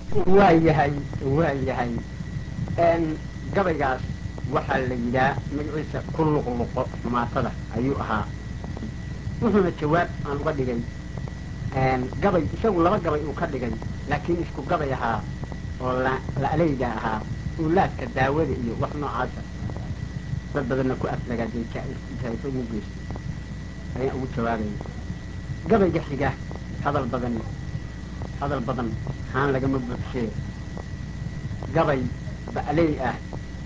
waayahay waayahay gabaygaas waxaa la yidhaha magaciisa ku luqluqo xumaatada ayuu ahaa wuxuuna jawaab aan uga dhigay gabay isagu laba gabay uu ka dhigay laakiin isku gabay ahaa oo la'layda ahaa uulaadka daawada iyo wax noocaasa dad badanna ku aflagaadee jaaiso ugu geystay ayaan ugu jawaabaya gabayga xiga hadal badan haan lagama buuxshee gabay ba'ley ah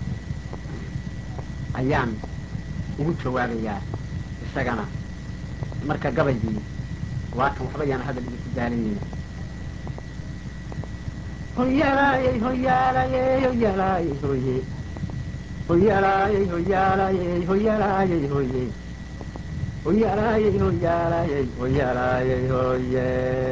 ayaan ugu jawaabayaa isagana marka gabaygii waa kan waxba yaan hadal idinku daalinayna hoyalaayey hoyaalayey hoyalaayey hoye hoyalaayey hoyaalayey hoyalaayey hoye hoyalaayey hoyaalayey hoyalaayey hoye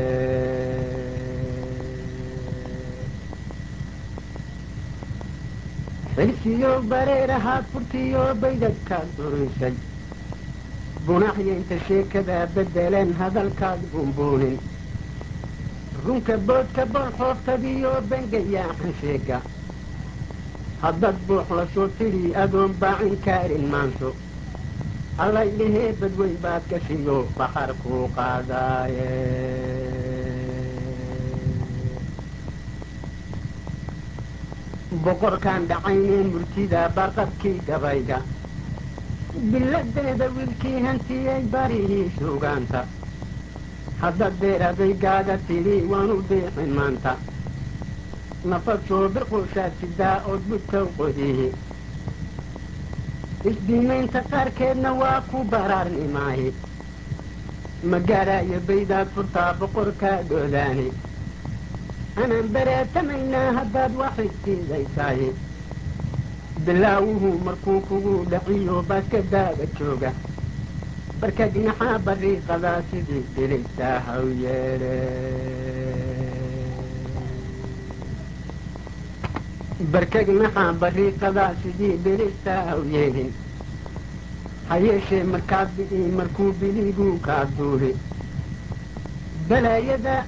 xilsiyo bareerahaad furtiyo baydadkaad durisay bunaxyaynta sheekadaa beddeleen hadalkaad bumbuunin runka boodka bolxooftadiyo bengayaaxan sheega haddad buux la soo tidhi adoon baacin kaarin maanso allay dhehee badweyn baad gashiyo baxar kuu qaadaaye boqorkaan dhacaynee murtida barqabkii gabayga biladeeda wiilkii hantiyey barihii suugaanta hadda deer adaygaaga tidhi waanu deexin maanta nafad soo birquushaad sidaa ood budkow qodihi isdiimaynta qaarkeedna waa ku baraarnimaahi magaadhaayo baydaad furtaa boqorkaa dhoodaani anaan baraatamaynaa haddaad waxigtiidaysaaye bilaawuhu markuu kugu dhaciyo baaska daaba jooga barkagnaxaa bariiqadaa sidii dhirigtaa haw yeedhe barkagnaxaa bariiqadaa sidii dhirigtaa haw yeedhin ha yeeshee markaad bi'i markuu biliguu kaa duuli balaayadaa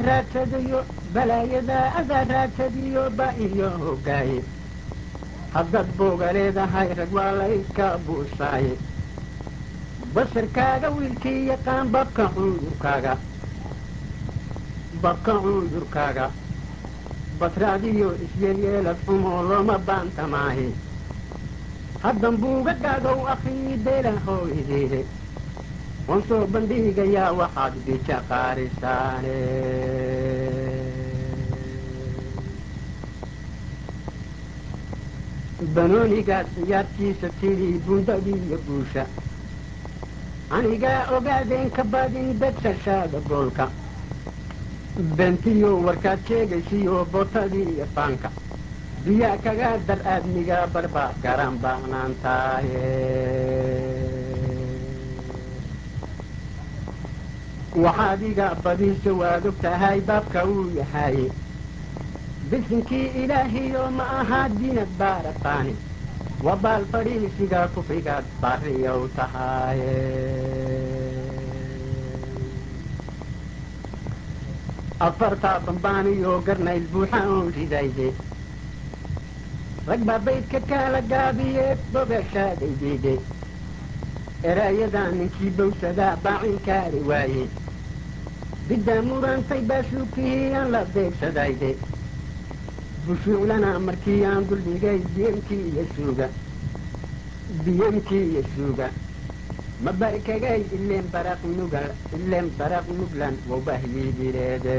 adaa raadsadiyo ba iyo hogaaye haddaad booga leedahay rag waa la iska buusaaye basarkaaga wiilkii yaqaan babka cudurkaaga batraadiyo isyeelyeelad xumoo looma baantamaahi haddan buugagaagow akrii beelahooydeede waan soo bandhigayaa waxaad bija qaarisaane banoonigaad ciyaartiisa tidhi bundadiiyo guusha anigaa ogaadeen ka badin bedsashaada goolka bentiyo warkaad sheegaysiyo botadiiyo faanka biyaa kaga dar aadmiga barba garan ba'naantaaye waxaad iga badiso waad og tahay baabka uu yahaye bisinkii ilaahiyo ma ahaa diinad baarataani waa baal fadhiisiga kufrigaad baariyow tahaaye afartaa bambaaniyo garnayl buuxa oon ridayde rag baa baydka kaala gaabiyee bogashaadaydeede eraayadaa ninkii bowsadaa baacin kaari waaye biddaa murantay baasuukihii aan la beegsadayde bushuuclana markii aan duldhigay biyamkii iyo suuga ma barkagay ileen baraq nuglan wawbahyibireede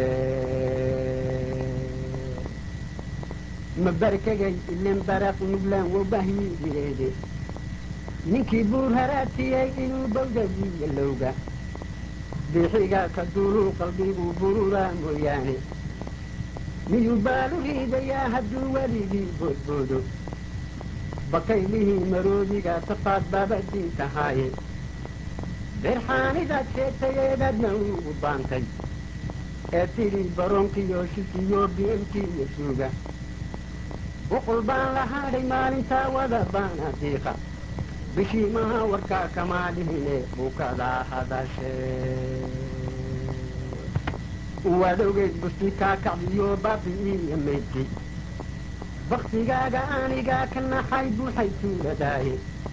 ma barkagay ileen baraq nuglan wawbahyibireede ninkii buur haraatiyey inuu bawdadiiyo lowga biixigaa ka duuluu qalbiguu bururaa mooyaane miyuu baalu riidayaa hadduu weligii boodboodo bakaylihii maroodiga tafaad baabadii tahaaye beerxaanidaad sheegtay eedadna ugu baantay ee tidhi baroonkiyo shilkiyo biyamkiiyo suuga boqol baan la hadhay maalintaa wada baana diiqa bishii maha warkaa kamaa dhihine buukadaa hadashee waad ogeyd busti kaa kacdiyo baabi'iiyo maydkii baktigaaga anigaa ka naxay buuxay tuuladaaye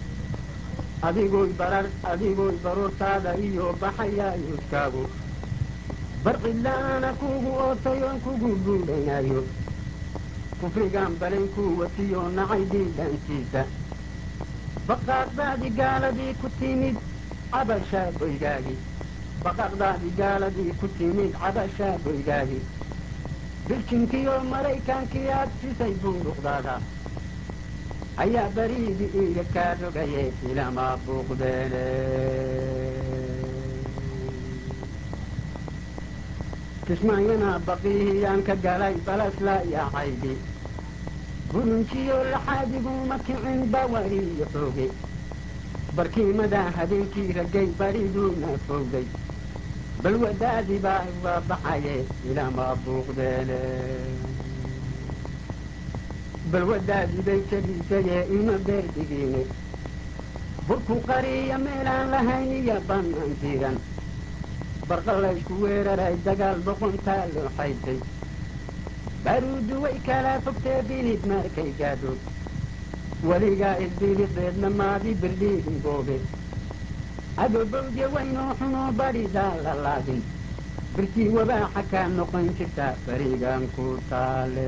adigooy baroortaada iyo baxayaayuskaagu barcidla'aana kugu ootayoon kugu buudhanayo kufrigaan balayn ku watiyo nacay diidhaantiisa baqaaqdaadii gaaladii ku timid cabashaaboygaagii baqaaqdaadii gaaladii ku timid cabashaaboygaagii biljinkiyo maraykankii aad sisay bunduqdaada ayaa bariidi iiga kaa rogaye ilama buuqdeene kismaayana baqiihiyaan ka galay balasla yaacaydi burunjiyo laxaadiguma kicin bawariyo xooge barkiimadaa habeenkii ragay bariduuna fowday bal wadaadii baa waa baxaye ilama buuqdeene bal wadaadii bay jadiisaye ima beerdigiine burku qariya meelaan lahayn iyo bannaan jiran barqa laysku weeraray dagaal boqontaa loo xaysay baruudu way kala fogtee bilid markay gaadhood weligaa isbiliqdeedna maadi birdhiidin goobe adobowdya waynoo xunoo badhidaa la laadin birtii wabaaxa kaa noqon jirta barigaan ku taale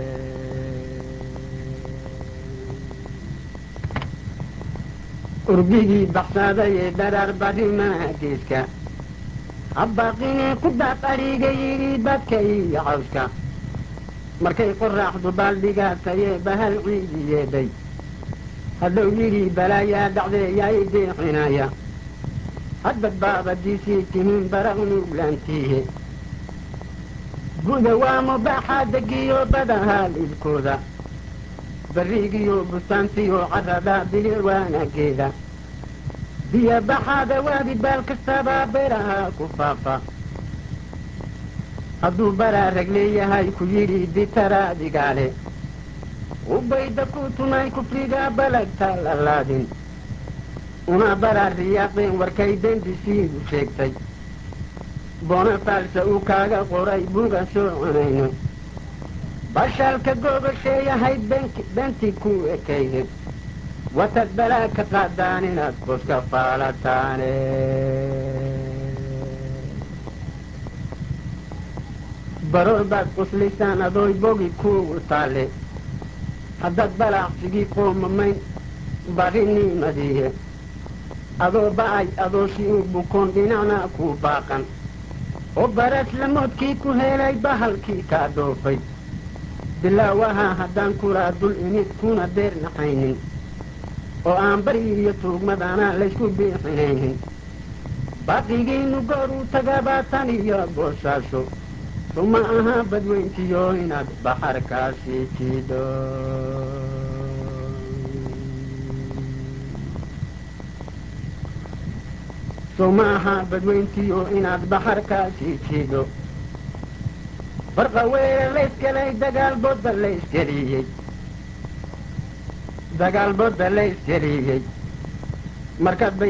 urbigii baxsaadayee dharaar barrimaa geeska habbaaqinee ku daaq adhiiga yidhi badka iyo cawska markay qoraaxdu baaldhigaatayee bahal ciidi yeedhay haddou yidhi balaayaa dhacdee yaa i deexinaya haddad baabadiisii tihiin baraqnuuglaantiihe buda waa mubaaxaa degiyo badahaa liibkooda barrigiyo bustaantiyo carrada bilic waanageeda biyo baxaada waadi baal kastabaa beeraha ku faafa hadduu baraarag leeyahay ku yidhi bitaraadigaale ubayda ku tumay kufriga balagta la laadin una baraar riyaaqeen warkay dembisiidu sheegtay boona faalsa uu kaaga qoray buuga soo cunayno bashaalka goobasheeyahayd benti ku ekayde watad balaa ka qaadaan inaad boska faalataane baroor baad quslaysaan adooy bogi kuugu taalle haddaad balaaqsigii qoomamayn barriniimadiihe adoo ba'ay adoo si u bukoon dhinacna kuu baaqan oo baras lamoodkii ku helay bahalkii kaa dhoofay bilaawaha haddaan kulaa dul imid kuna beer naxaynin oo aan bari iyo tuugmadana laysku biixinaynin baaqigiinu gooruu tagabaatan iyo boosaaso suma ahaa badweyntiyo inaad baxarkaasii jidho suma ahaa badweyntiyo inaad baxarkaasii jidho barqa weere laysgelay dagaal bodda laysgeliyey markaad bay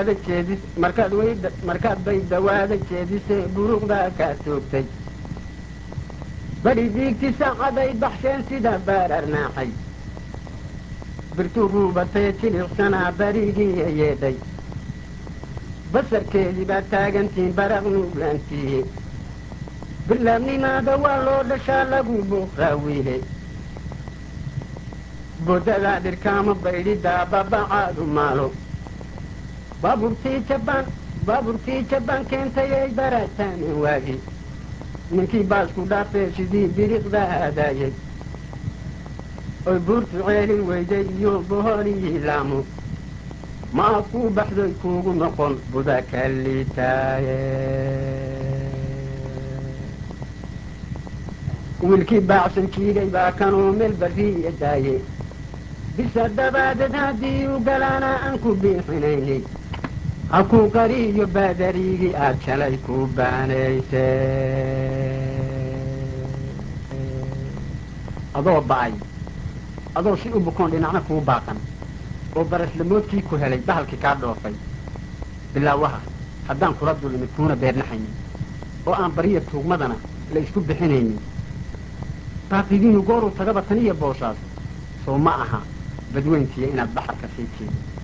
dawaada jeedisee buruqdaa kaa toogtay bari diigti saacaday baxsheen sida baarar naaxay birtuu ruubatee jiliqsanaa barigiiya yeedhay basarkeedii baad taagantiin baraq nuuglaantiiye bilaabnimaada waa loo dhashaa lagu buuqraa wiile boodadaa dhirkaama baydhidaa babacaadu maalo baaburtii jabaan keentayay baraataamen waagi ninkii baasku dhaafee sidii biriqda aadaayay oy buurtu ceelin weyday iyo boholiyii laamo ma ad kuu baxdoy kuugu noqon buda kaliitaaye wiilkii baacsan jiigay baa kanuu meel barriiya daaye bisa dabaadeed haddii u galaana aan ku biixinaynay ha kuu qariyo baadariigii aad shalay ku baanayse adoo ba'ay adoo si u bukoon dhinacna kuu baaqan oo baraslamoodkii ku helay bahalkii kaa dhoofay bilaawaha haddaan kula dul imid kuuna beernaxaynin oo aan bariya tuugmadana la isku bixinaynin baaqidiinu gooruu tagaba tan iyo booshaas soo ma aha badweyntiya inaad baxarka sii jeedo